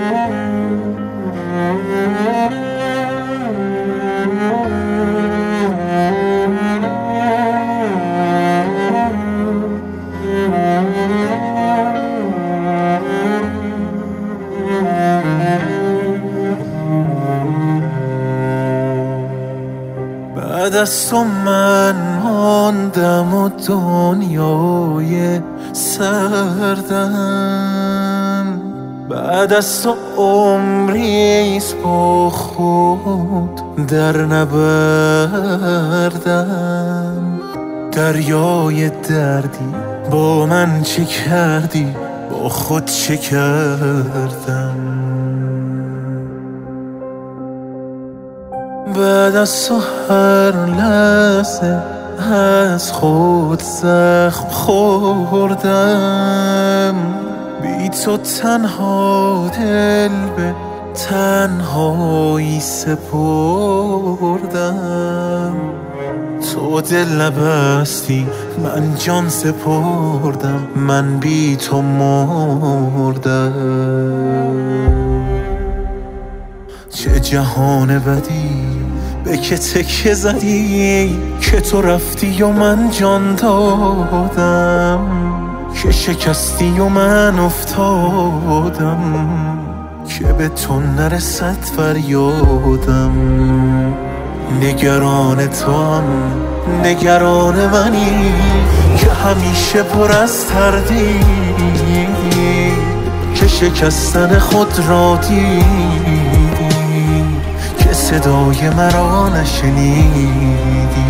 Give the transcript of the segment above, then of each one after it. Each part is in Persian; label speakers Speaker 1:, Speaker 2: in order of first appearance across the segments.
Speaker 1: بعد از تو من ماندم و دنیای سردم، بعد از تو عمریست با خود در نبردم. دریای دردی با من چه کردی، با خود چه کردم؟ بعد از تو هر لحظه از خود زخم خوردم، بی تو تنها دل به تنهایی سپردم. تو دل نبستی من جان سپردم، من بی تو مردم. چه جهان بدی به که تکه زدی، که تو رفتی و من جان دادم، که شکستی و من افتادم، که به تو نرسد فریادم. نگران تو هم نگران منی، که همیشه پر از تردی، که شکستن خود را دیدی، که صدای مرا نشنیدی.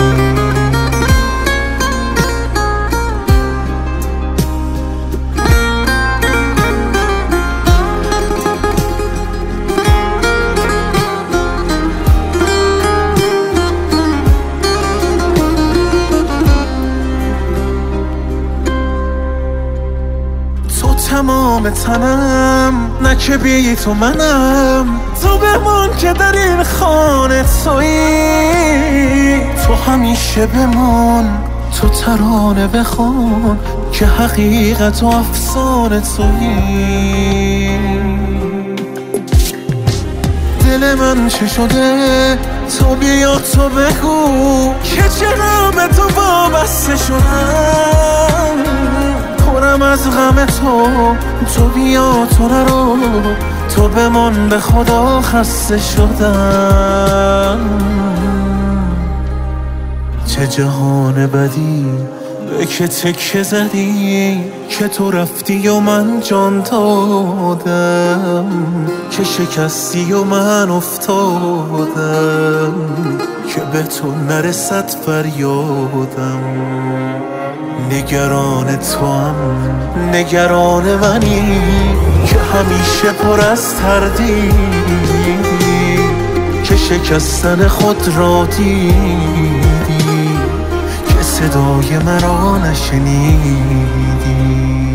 Speaker 1: تمام تنم نه که بی تو منم، تو بمان که در این خانه تویی. تو همیشه بمان، تو ترانه بخوان، که حقیقت و افسانه تویی. دل من چه شده تو بیا تو بگو، که چرا به تو وابسته شدم. پرم از غم تو بیا تو نرو، تو بمان به خدا خسته شدم. چه جهان بدی به که تکه زدی، که تو رفتی و من جان دادم، که شکستی و من افتادم، که به تو نرسد فریادم. نگران تو هم نگران منی، که همیشه پر از تردی، که شکستن خود را دیدی، که صدای مرا نشنیدی.